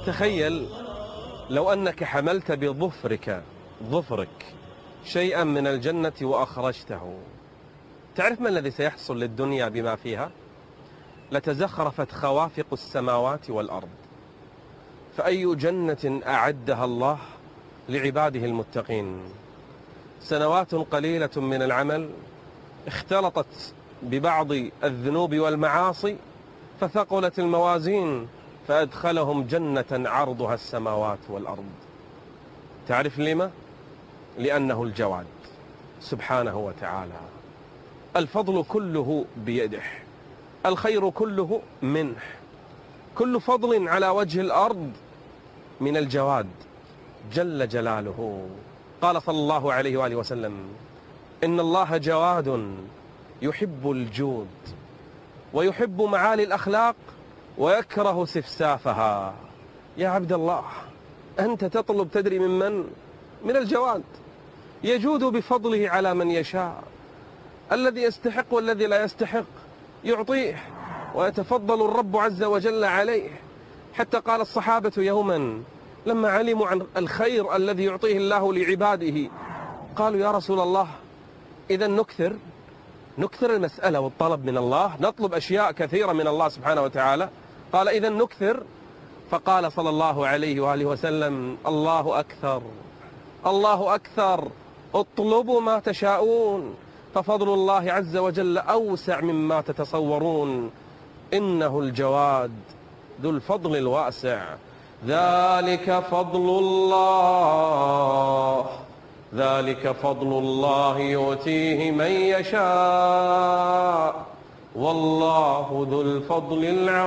تخيل لو أنك حملت ظفرك شيئا من الجنة وأخرجته، تعرف ما الذي سيحصل للدنيا بما فيها؟ لتزخرفت خوافق السماوات والأرض. فأي جنة أعدها الله لعباده المتقين. سنوات قليلة من العمل اختلطت ببعض الذنوب والمعاصي فثقلت الموازين فأدخلهم جنة عرضها السماوات والأرض. تعرف لما؟ لأنه الجواد سبحانه وتعالى. الفضل كله بيده، الخير كله منه، كل فضل على وجه الأرض من الجواد جل جلاله. قال صلى الله عليه وآله وسلم: إن الله جواد يحب الجود ويحب معالي الأخلاق ويكره سفسافها. يا عبد الله، أنت تطلب تدري من الجواد، يجود بفضله على من يشاء، الذي يستحق والذي لا يستحق يعطيه، ويتفضل الرب عز وجل عليه. حتى قال الصحابة يوما لما علموا عن الخير الذي يعطيه الله لعباده قالوا: يا رسول الله، إذا نكثر المسألة والطلب من الله، نطلب أشياء كثيرة من الله سبحانه وتعالى. قال: إذا نكثر. فقال صلى الله عليه وآله وسلم: الله أكثر، الله أكثر، اطلبوا ما تشاءون، ففضل الله عز وجل أوسع مما تتصورون، إنه الجواد ذو الفضل الواسع. ذلك فضل الله يؤتيه من يشاء، والله ذو الفضل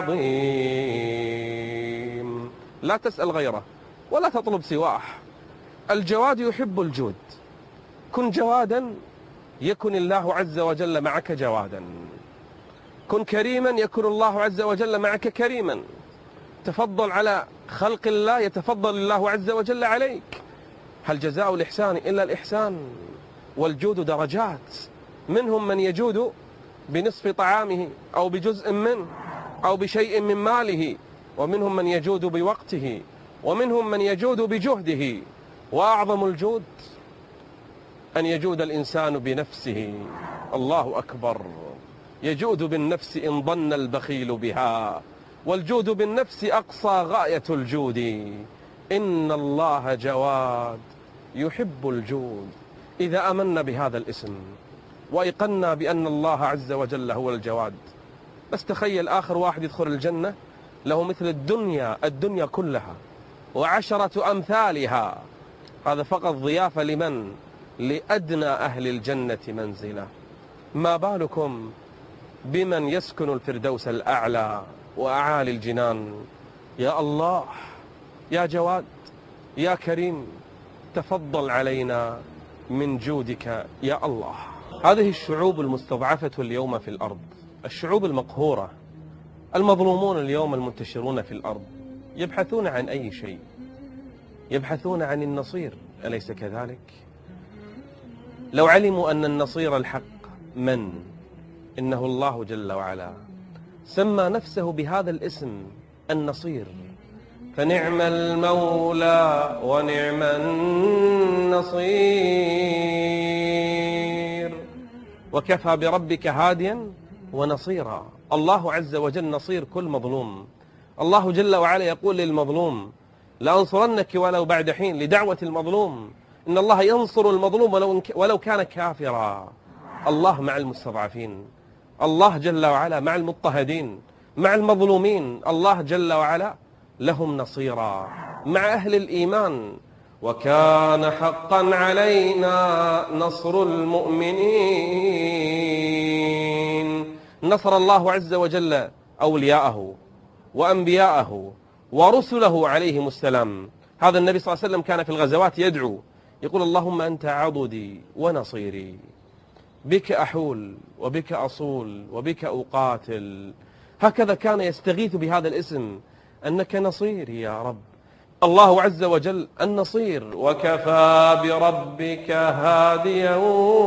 العظيم. لا تسأل غيره ولا تطلب سواه. الجواد يحب الجود. كن جوادا يكن الله عز وجل معك جوادا. كن كريما يكن الله عز وجل معك كريما. تفضل على خلق الله يتفضل الله عز وجل عليك. هل جزاء الإحسان إلا الإحسان؟ والجود درجات، منهم من يجود بنصف طعامه أو بجزء منه أو بشيء من ماله، ومنهم من يجود بوقته، ومنهم من يجود بجهده. وأعظم الجود أن يجود الإنسان بنفسه. الله أكبر. يجود بالنفس إن ظن البخيل بها، والجود بالنفس أقصى غاية الجود. إن الله جواد يحب الجود. إذا آمنا بهذا الاسم وأيقنا بأن الله عز وجل هو الجواد، بس تخيل آخر واحد يدخل الجنة له مثل الدنيا كلها وعشرة أمثالها. هذا فقط ضيافة لمن؟ لأدنى أهل الجنة منزلة. ما بالكم بمن يسكن الفردوس الأعلى وأعالي الجنان؟ يا الله، يا جواد، يا كريم، تفضل علينا من جودك يا الله. هذه الشعوب المستضعفة اليوم في الأرض، الشعوب المقهورة، المظلومون اليوم المنتشرون في الأرض، يبحثون عن أي شيء؟ يبحثون عن النصير، أليس كذلك؟ لو علموا أن النصير الحق من؟ إنه الله جل وعلا، سمى نفسه بهذا الاسم النصير. فنعم المولى ونعم النصير، وكفى بربك هاديا ونصيرا. الله عز وجل نصير كل مظلوم. الله جل وعلا يقول للمظلوم: لأنصرنك ولو بعد حين، لدعوة المظلوم. إن الله ينصر المظلوم ولو كان كافرا. الله مع المستضعفين، الله جل وعلا مع المضطهدين، مع المظلومين. الله جل وعلا لهم نصيرا مع أهل الإيمان. وكان حقا علينا نصر المؤمنين. نصر الله عز وجل أولياءه وأنبياءه ورسله عليهم السلام. هذا النبي صلى الله عليه وسلم كان في الغزوات يدعو يقول: اللهم أنت عضدي ونصيري، بك أحول وبك أصول وبك أقاتل. هكذا كان يستغيث بهذا الاسم، أنك نصير يا رب. الله عز وجل النصير. وكفى بربك هاديا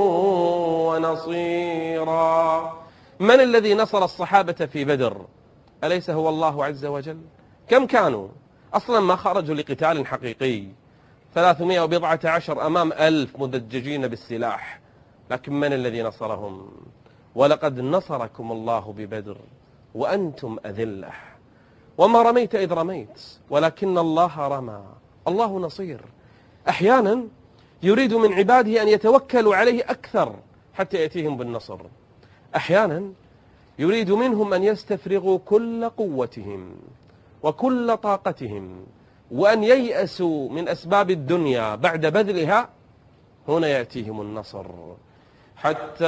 ونصيرا. من الذي نصر الصحابة في بدر؟ أليس هو الله عز وجل؟ كم كانوا؟ أصلا ما خرجوا لقتال حقيقي، 314 أمام 1000 مدججين بالسلاح، لكن من الذي نصرهم؟ ولقد نصركم الله ببدر وأنتم أذلة وما رميت إذ رميت ولكن الله رمى. الله نصير. أحيانا يريد من عباده أن يتوكلوا عليه أكثر حتى يأتيهم بالنصر، أحيانا يريد منهم أن يستفرغوا كل قوتهم وكل طاقتهم وأن ييأسوا من أسباب الدنيا بعد بذلها، هنا يأتيهم النصر. حتى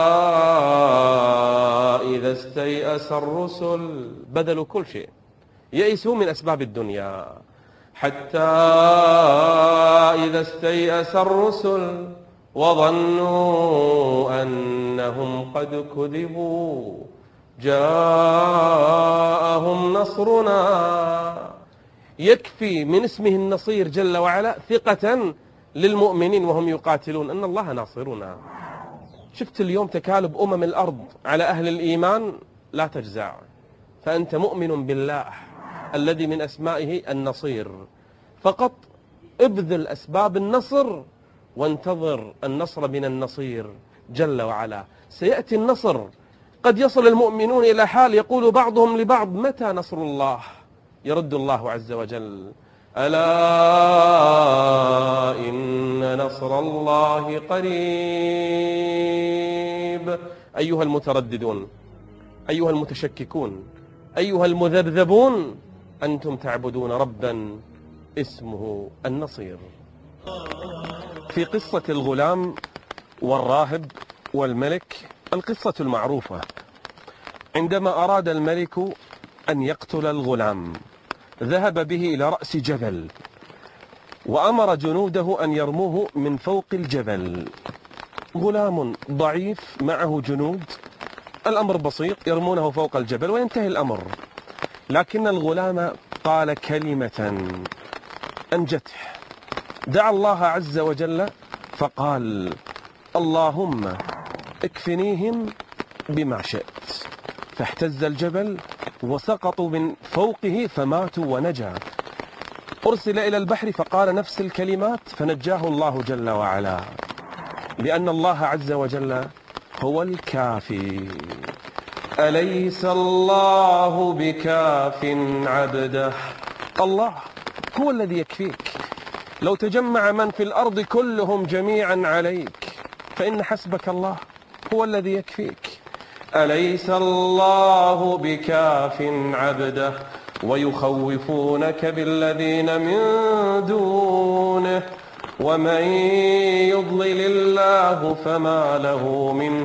إذا استيأس الرسل، بذلوا كل شيء، يئسوا من أسباب الدنيا. حتى إذا استيأس الرسل وظنوا أنهم قد كذبوا جاءهم نصرنا. يكفي من اسمه النصير جل وعلا ثقة للمؤمنين وهم يقاتلون أن الله ناصرنا. شفت اليوم تكالب الأرض على أهل الإيمان، لا تجزع، فأنت مؤمن بالله الذي من أسمائه النصير، فقط ابذل أسباب النصر وانتظر النصر من النصير جل وعلا. سيأتي النصر. قد يصل المؤمنون إلى حال يقول بعضهم لبعض: متى نصر الله؟ يرد الله عز وجل: ألا إن نصر الله قريب. أيها المترددون، أيها المتشككون، أيها المذبذبون، أنتم تعبدون ربا اسمه النصير. في قصة الغلام والراهب والملك، القصة المعروفة، عندما أراد الملك أن يقتل الغلام ذهب به إلى رأس جبل وأمر جنوده أن يرموه من فوق الجبل. غلام ضعيف معه جنود، الأمر بسيط، يرمونه فوق الجبل وينتهي الأمر. لكن الغلام قال كلمة أنجته، دعا الله عز وجل فقال: اللهم اكفنيهم بما شئت. فاهتز الجبل وسقطوا من فوقه فماتوا ونجا. أرسل إلى البحر فقال نفس الكلمات فنجاه الله جل وعلا، لأن الله عز وجل هو الكافي. أليس الله بكاف عبده؟ الله هو الذي يكفيك. لو تجمع من في الأرض كلهم جميعا عليك فإن حسبك الله هو الذي يكفيك. أليس الله بكاف عبده ويخوفونك بالذين من دونه ومن يضلل الله فما له من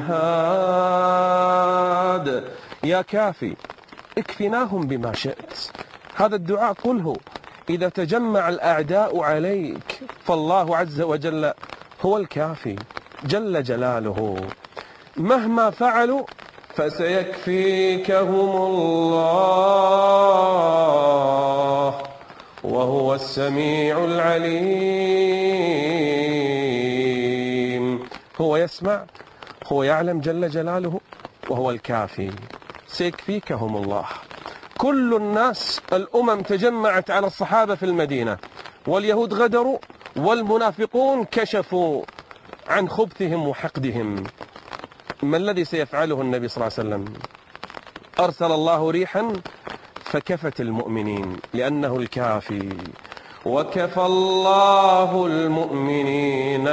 هاد. يا كافي اكفناهم بما شئت. هذا الدعاء قله إذا تجمع الأعداء عليك، فالله عز وجل هو الكافي جل جلاله. مهما فعلوا فسيكفيكهم الله وهو السميع العليم. هو يسمع، هو يعلم جل جلاله، وهو الكافي. سيكفيكهم الله. كل الناس، الأمم تجمعت على الصحابة في المدينة، واليهود غدروا، والمنافقون كشفوا عن خبثهم وحقدهم. ما الذي سيفعله النبي صلى الله عليه وسلم؟ أرسل الله ريحا فكفت المؤمنين لأنه الكافي. وكفى الله المؤمنين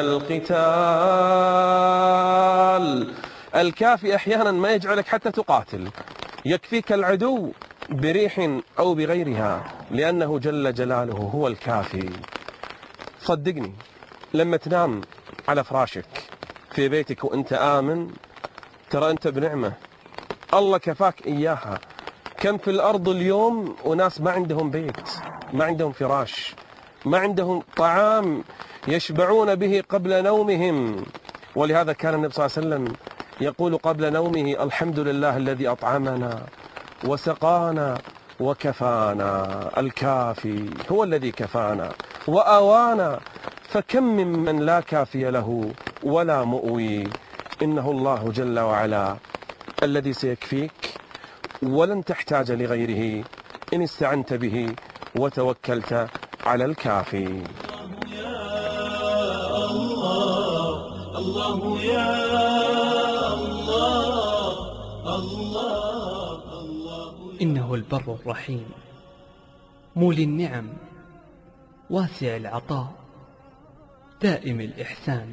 القتال. الكافي أحيانا ما يجعلك حتى تقاتل، يكفيك العدو بريح أو بغيرها، لأنه جل جلاله هو الكافي. صدقني، لما تنام على فراشك في بيتك وأنت آمن، ترى أنت بنعمة، الله كفاك إياها. كم في الأرض اليوم وناس ما عندهم بيت، ما عندهم فراش، ما عندهم طعام يشبعون به قبل نومهم. ولهذا كان النبي صلى الله عليه وسلم يقول قبل نومه: الحمد لله الذي أطعمنا وسقانا وكفانا. الكافي هو الذي كفانا وآوانا، فكم ممن لا كافي له ولا مؤوي. إنه الله جل وعلا الذي سيكفيك، ولن تحتاج لغيره إن استعنت به وتوكلت على الكافي. الله يا الله. إنه البر الرحيم، مولي النعم، واسع العطاء، دائم الإحسان.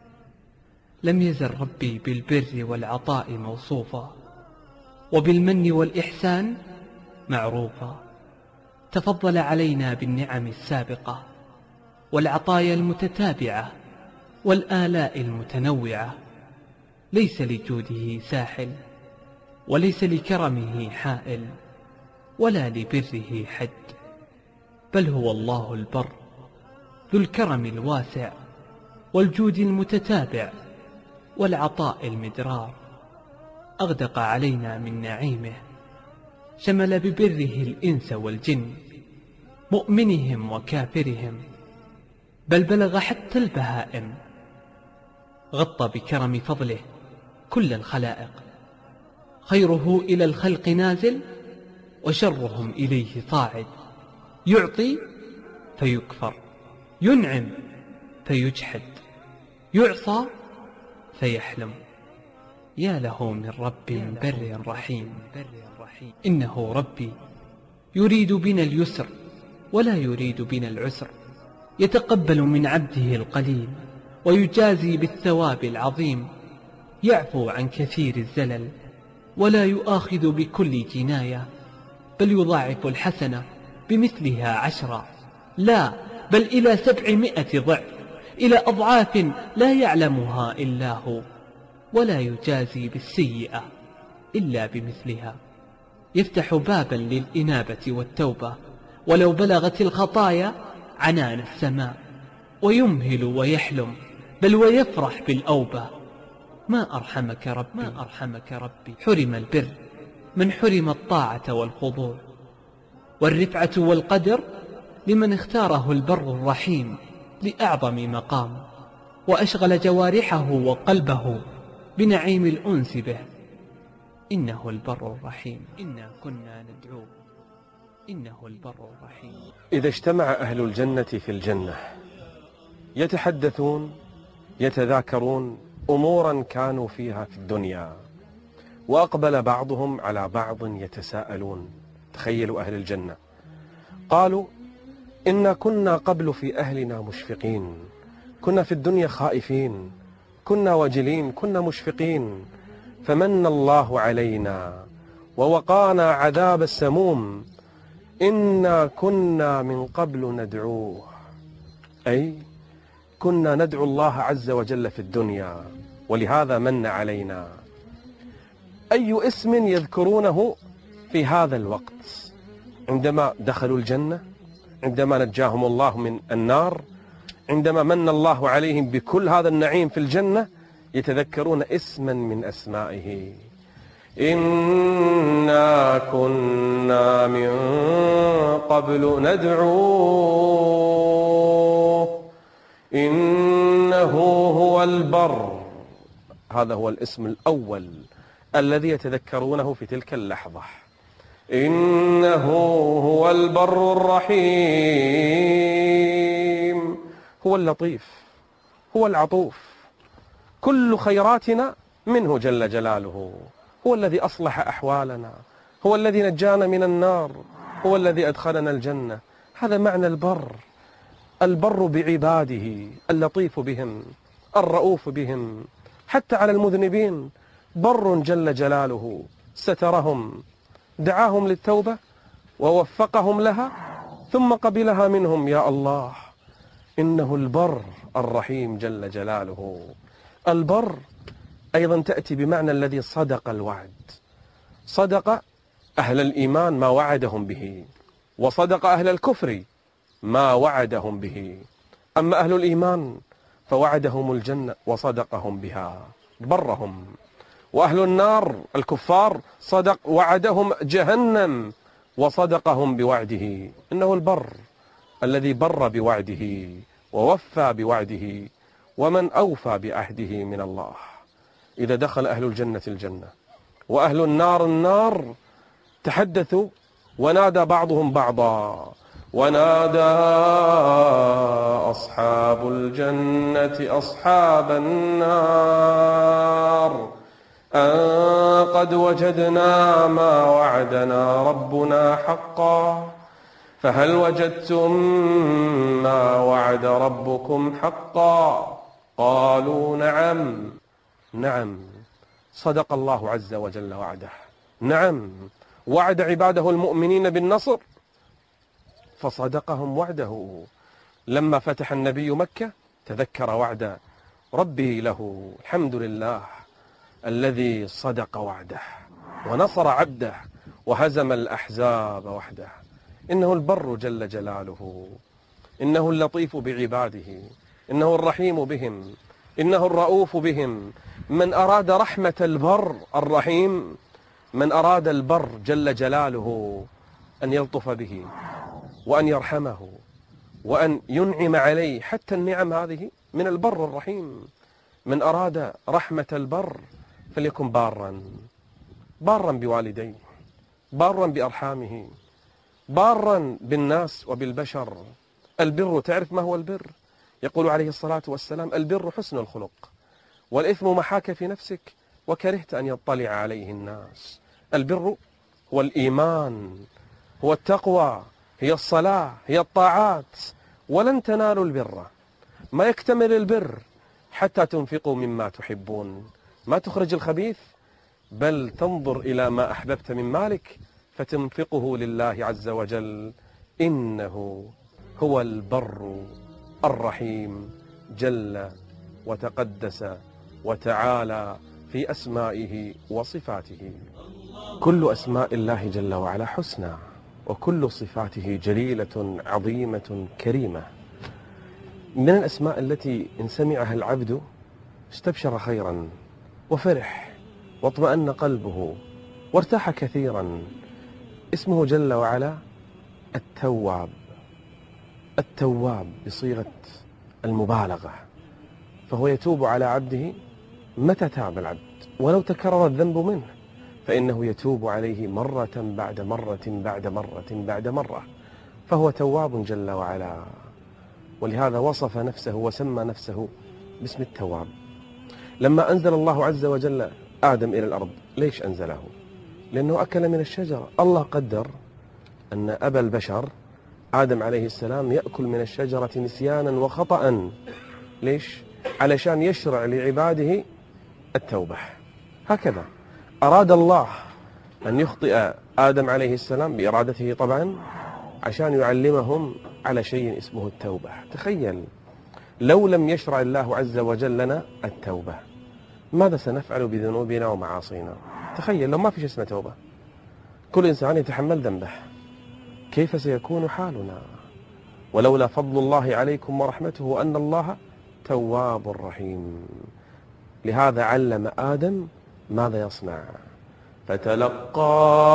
لم يزل ربي بالبر والعطاء موصوفا، وبالمن والإحسان معروفا. تفضل علينا بالنعم السابقة، والعطايا المتتابعة، والآلاء المتنوعة. ليس لجوده ساحل، وليس لكرمه حائل، ولا لبره حد، بل هو الله البر، ذو الكرم الواسع، والجود المتتابع، والعطاء المدرار. أغدق علينا من نعيمه، شمل ببره الإنس والجن، مؤمنهم وكافرهم، بل بلغ حتى البهائم. غطى بكرم فضله كل الخلائق، خيره إلى الخلق نازل، وشرهم إليه صاعد. يعطي فيكفر، ينعم فيجحد، يعصى فيحلم. يا له من رب بر رحيم. إنه ربي يريد بنا اليسر، ولا يريد بنا العسر. يتقبل من عبده القليل، ويجازي بالثواب العظيم. يعفو عن كثير الزلل، ولا يؤاخذ بكل جناية، بل يضاعف الحسنة بمثلها 10، لا بل إلى 700 ضعف، إلى أضعاف لا يعلمها إلا هو. ولا يجازي بالسيئة إلا بمثلها. يفتح بابا للإنابة والتوبة، ولو بلغت الخطايا عنان السماء. ويمهل ويحلم، بل ويفرح بالأوبة. ما أرحمك ربي، حرم البر من حرم الطاعة والخضوع، والرفعة والقدر لمن اختاره البر الرحيم لأعظم مقام، وأشغل جوارحه وقلبه بنعيم الأنس به. إنه البر الرحيم، إنا كنا ندعوه. إنه البر الرحيم. إذا اجتمع أهل الجنة في الجنة يتحدثون يتذاكرون أمورا كانوا فيها في الدنيا، وأقبل بعضهم على بعض يتساءلون. تخيلوا أهل الجنة قالوا: إنا كنا قبل في أهلنا مشفقين، كنا في الدنيا خائفين، كنا وجلين، كنا مشفقين، فمن الله علينا ووقانا عذاب السموم، إنا كنا من قبل ندعوه. أي كنا ندعو الله عز وجل في الدنيا، ولهذا من علينا. أي اسم يذكرونه في هذا الوقت عندما دخلوا الجنة، عندما نجاهم الله من النار، عندما من الله عليهم بكل هذا النعيم في الجنة، يتذكرون اسما من أسمائه. إنا كنا من قبل ندعوه إنه هو البر. هذا هو الاسم الأول الذي يتذكرونه في تلك اللحظة. إنه هو البر الرحيم، هو اللطيف، هو العطوف. كل خيراتنا منه جل جلاله. هو الذي أصلح أحوالنا، هو الذي نجانا من النار، هو الذي أدخلنا الجنة. هذا معنى البر. البر بعباده، اللطيف بهم، الرؤوف بهم. حتى على المذنبين بر جل جلاله، سترهم، دعاهم للتوبة ووفقهم لها ثم قبلها منهم. يا الله، إنه البر الرحيم جل جلاله. البر أيضا تأتي بمعنى الذي صدق الوعد. صدق أهل الإيمان ما وعدهم به، وصدق أهل الكفر ما وعدهم به. أما أهل الإيمان فوعدهم الجنة وصدقهم بها، برهم. وأهل النار الكفار صدق وعدهم جهنم وصدقهم بوعده. إنه البر الذي بر بوعده ووفى بوعده، ومن أوفى بعهده من الله. إذا دخل أهل الجنة الجنة وأهل النار النار، تحدثوا ونادى بعضهم بعضا ونادى أصحاب الجنة أصحاب النار أن قد وجدنا ما وعدنا ربنا حقا فهل وجدتم ما وعد ربكم حقا؟ قالوا نعم. نعم، صدق الله عز وجل وعده. نعم، وعد عباده المؤمنين بالنصر فصدقهم وعده. لما فتح النبي مكة تذكر وعد ربه له. الحمد لله الذي صدق وعده ونصر عبده وهزم الأحزاب وحده. إنه البر جل جلاله، إنه اللطيف بعباده، إنه الرحيم بهم، إنه الرؤوف بهم. من أراد رحمة البر الرحيم، من أراد البر جل جلاله أن يلطف به وأن يرحمه وأن ينعم عليه، حتى النعم هذه من البر الرحيم. من أراد رحمة البر فليكن بارا، بارا بوالديه، بارا بأرحامه، بارا بالناس وبالبشر. البر، تعرف ما هو البر؟ يقول عليه الصلاة والسلام: البر حسن الخلق، والإثم محاك في نفسك وكرهت أن يطلع عليه الناس. البر هو الإيمان، هو التقوى، هي الصلاة، هي الطاعات. ولن تنالوا البر، ما يكتمل البر حتى تنفقوا مما تحبون. ما تخرج الخبيث، بل تنظر إلى ما أحببت من مالك فتنفقه لله عز وجل. إنه هو البر الرحيم جل وتقدس وتعالى في أسمائه وصفاته. كل أسماء الله جل وعلا حسنى، وكل صفاته جليلة عظيمة كريمة. من الأسماء التي إن سمعها العبد استبشر خيرا وفرح واطمأن قلبه وارتاح كثيرا، اسمه جل وعلا التواب. التواب بصيغة المبالغة، فهو يتوب على عبده متى تاب العبد، ولو تكرر الذنب منه فإنه يتوب عليه مرة بعد مرة بعد مرة بعد مرة، فهو تواب جل وعلا. ولهذا وصف نفسه وسمى نفسه باسم التواب. لما أنزل الله عز وجل آدم إلى الأرض، ليش أنزله؟ لأنه أكل من الشجرة. الله قدر أن أبا البشر آدم عليه السلام يأكل من الشجرة نسيانا وخطأ. ليش؟ علشان يشرع لعباده التوبة. هكذا أراد الله أن يخطئ آدم عليه السلام بإرادته طبعا، عشان يعلمهم على شيء اسمه التوبة. تخيل لو لم يشرع الله عز وجل لنا التوبة، ماذا سنفعل بذنوبنا ومعاصينا؟ تخيل لو ما في شيء اسمه توبة، كل إنسان يتحمل ذنبه، كيف سيكون حالنا؟ ولولا فضل الله عليكم ورحمته أن الله تواب رحيم. لهذا علم آدم ماذا يصنع. فتلقى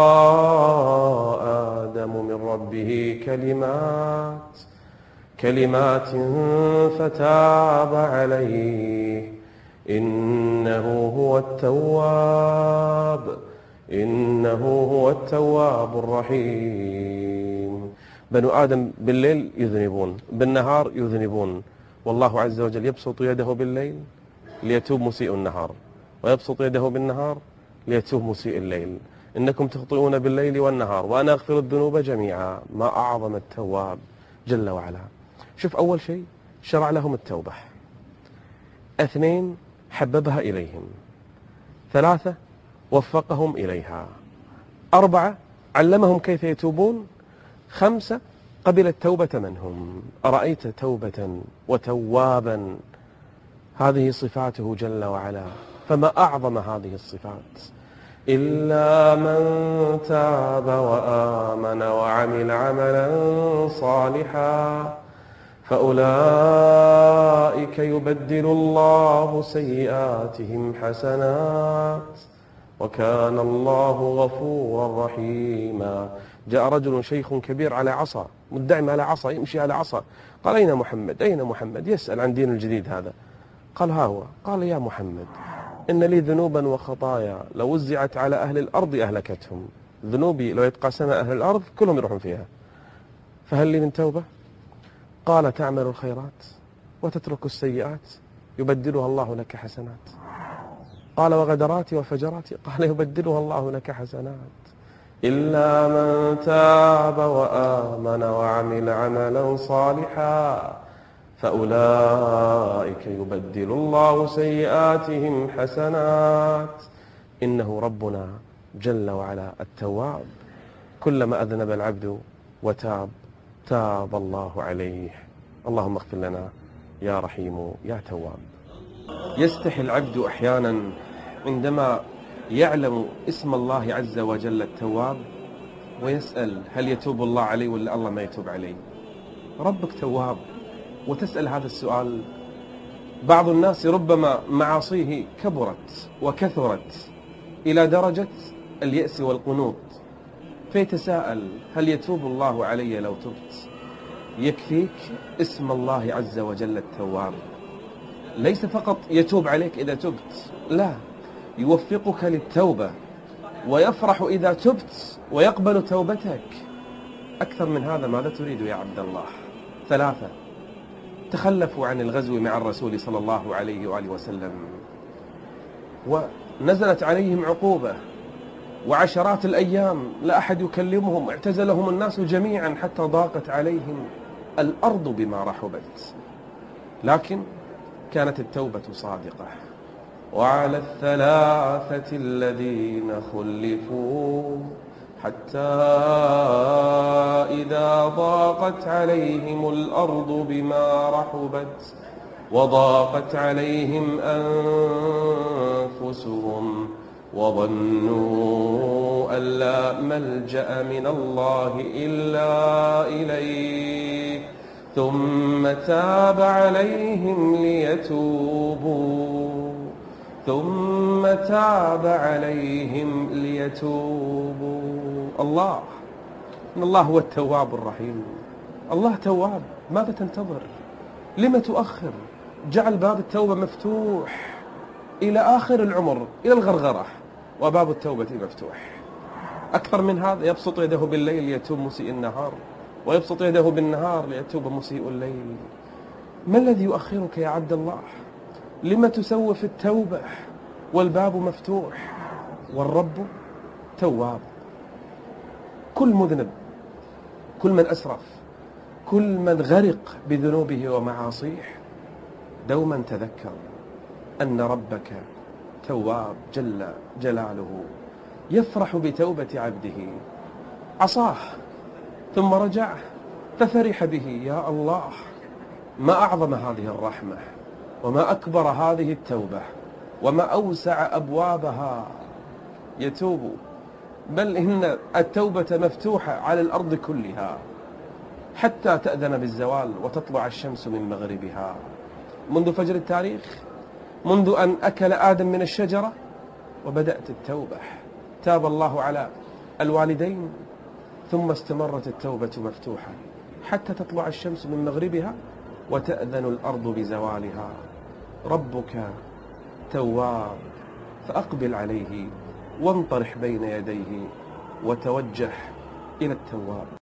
آدم من ربه كلمات فتاب عليه إنه هو التواب الرحيم. بنو آدم بالليل يذنبون، بالنهار يذنبون، والله عز وجل يبسط يده بالليل ليتوب مسيء النهار، ويبسط يده بالنهار ليتوب مسيء الليل. إنكم تخطئون بالليل والنهار وأنا أغفر الذنوب جميعا. ما أعظم التواب جل وعلا. شوف، أول شيء شرع لهم التوبة، 2 حببها إليهم، 3 وفقهم إليها، 4 علمهم كيف يتوبون، 5 قبل التوبة منهم. أرأيت توبة وتوابا، هذه صفاته جل وعلا، فما أعظم هذه الصفات. إلا من تاب وآمن وعمل عملا صالحا فأولئك يبدل الله سيئاتهم حسنات وكان الله غفورا رحيما. جاء رجل شيخ كبير على عصا، مدعم على عصا، يمشي على عصا. قال: أين محمد؟ أين محمد؟ يسأل عن دين الجديد هذا. قال: ها هو. قال: يا محمد، إن لي ذنوبا وخطايا لو وزعت على أهل الأرض أهلكتهم. ذنوبي لو يتقاسمها أهل الأرض كلهم يروحون فيها. فهل لي من توبة؟ قال تعمل الخيرات وتترك السيئات يبدلها الله لك حسنات. قال وغدراتي وفجراتي؟ قال يبدلها الله لك حسنات. إلا من تاب وآمن وعمل عملا صالحا فأولئك يبدل الله سيئاتهم حسنات إنه ربنا جل وعلا التواب. كلما أذنب العبد وتاب تاب الله عليه. اللهم اغفر لنا يا رحيم يا تواب. يستحي العبد أحيانا عندما يعلم اسم الله عز وجل التواب ويسأل هل يتوب الله عليه ولا الله ما يتوب عليه؟ ربك تواب وتسأل هذا السؤال. بعض الناس ربما معاصيه كبرت وكثرت إلى درجة اليأس والقنوط، فيتساءل هل يتوب الله علي لو تبت؟ يكفيك اسم الله عز وجل التواب. ليس فقط يتوب عليك إذا تبت، لا، يوفقك للتوبة ويفرح إذا تبت ويقبل توبتك. أكثر من هذا ماذا تريد يا عبد الله؟ 3 تخلفوا عن الغزو مع الرسول صلى الله عليه وآله وسلم ونزلت عليهم عقوبة وعشرات الأيام لا أحد يكلمهم، اعتزلهم الناس جميعا حتى ضاقت عليهم الأرض بما رحبت، لكن كانت التوبة صادقة. وعلى 3 الذين خلفوا حتى إذا ضاقت عليهم الأرض بما رحبت وضاقت عليهم أنفسهم وظنوا أن لا ملجأ من الله إلا إليه ثم تاب عليهم ليتوبوا الله إن الله هو التواب الرحيم. الله تواب، ماذا تنتظر؟ لما تؤخر؟ جعل باب التوبة مفتوح إلى آخر العمر، إلى الغرغرة، وباب التوبة مفتوح. أكثر من هذا، يبسط يده بالليل ليتوب مسيء النهار، ويبسط يده بالنهار ليتوب مسيء الليل. ما الذي يؤخرك يا عبد الله؟ لما تسوف التوبة والباب مفتوح؟ والرب تواب. كل مذنب، كل من أسرف، كل من غرق بذنوبه ومعاصيه، دوما تذكر أن ربك تواب جل جلاله، يفرح بتوبة عبده. عصاه ثم رجع ففرح به. يا الله، ما أعظم هذه الرحمة، وما أكبر هذه التوبة، وما أوسع أبوابها. يتوب، بل إن التوبة مفتوحة على الأرض كلها حتى تأذن بالزوال وتطلع الشمس من مغربها. منذ فجر التاريخ، منذ أن أكل آدم من الشجرة وبدأت التوبة. تاب الله على الوالدين، ثم استمرت التوبة مفتوحة حتى تطلع الشمس من مغربها وتأذن الأرض بزوالها. ربك تواب، فأقبل عليه وانطرح بين يديه وتوجه إلى التواب.